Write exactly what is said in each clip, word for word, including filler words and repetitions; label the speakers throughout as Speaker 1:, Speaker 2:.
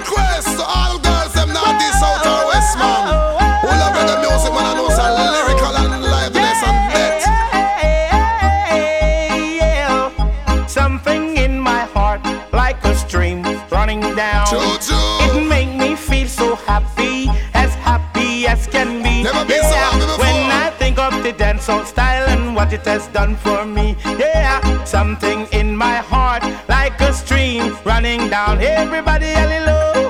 Speaker 1: request to all girls, them naughty south or west, man. Who love reggae music, man, I know it's a lyrical and liveliness and depth.
Speaker 2: Something in my heart, like a stream running down.
Speaker 1: Choo choo.
Speaker 2: It make me feel so happy, as happy as can be.
Speaker 1: Never been so happy before.
Speaker 2: When I think of the dancehall style and what it has done for me, yeah. Something in my heart, like a stream running down. Everybody, hallelujah.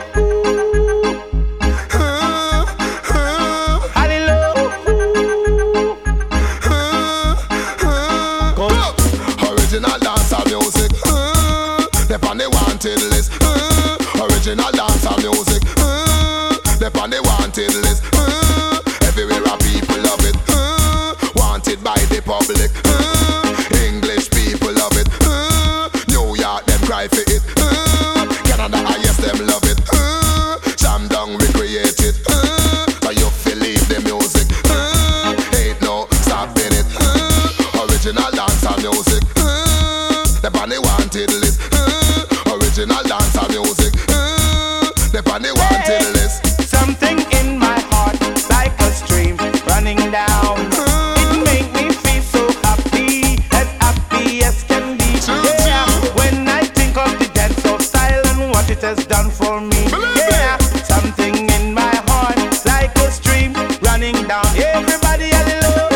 Speaker 1: Original dancehall music, uh, they on the wanted list. Uh, original dancehall music, uh, they on the wanted list. Uh, everywhere our people love it, uh, wanted by the public. Uh, English people love it, uh, New York them cry for it. Uh, Canada, I yes them love it. Uh, Jam down recreate it. Uh, but you feel leave the music. Uh, ain't no stopping it. Uh, original dancehall music. They on the wanted list. Uh, original dancehall music. Uh, they on the wanted list.
Speaker 2: Something in my heart, like a stream running down. Uh, it make me feel so happy, as happy as can be. Yeah, when I think of the dancehall style and what it has done for me. Yeah, something in my heart, like a stream running down. Everybody, hallelujah.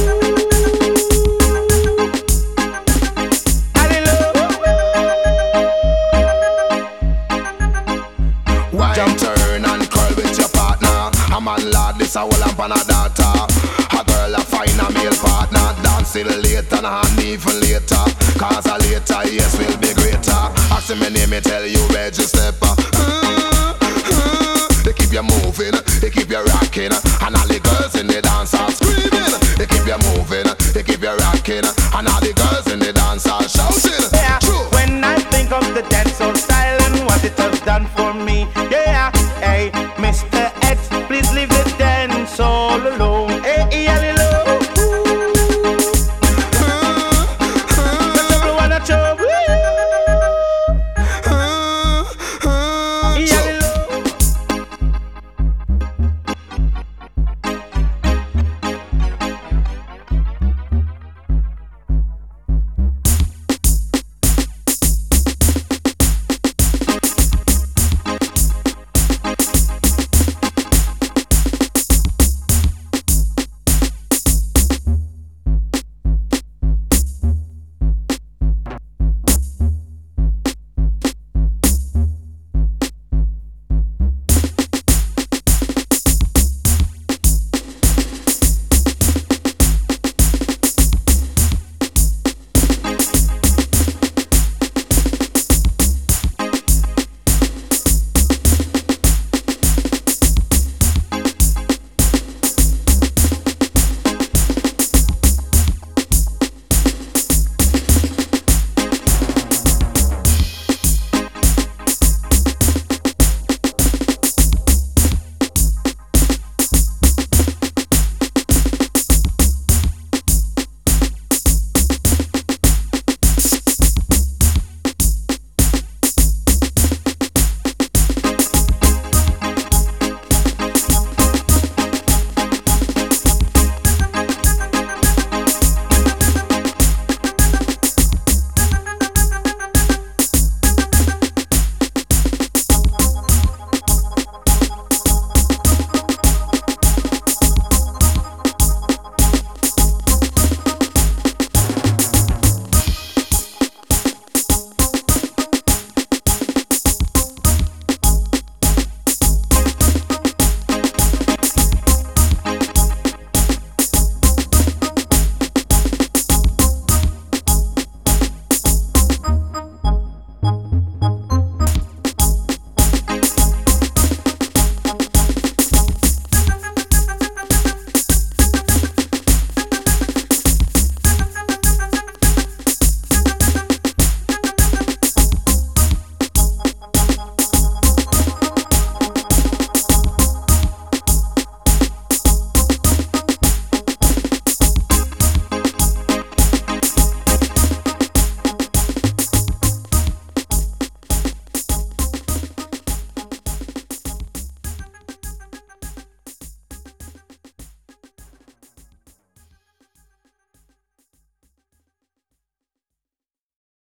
Speaker 1: Jump, turn and curl with your partner. A man lad, this a whole lamp and a data. A girl a find a male partner. Dance till late and hand even later. Cause a later yes will be greater. Ask me name me tell you where you step. uh, uh, uh, They keep you moving.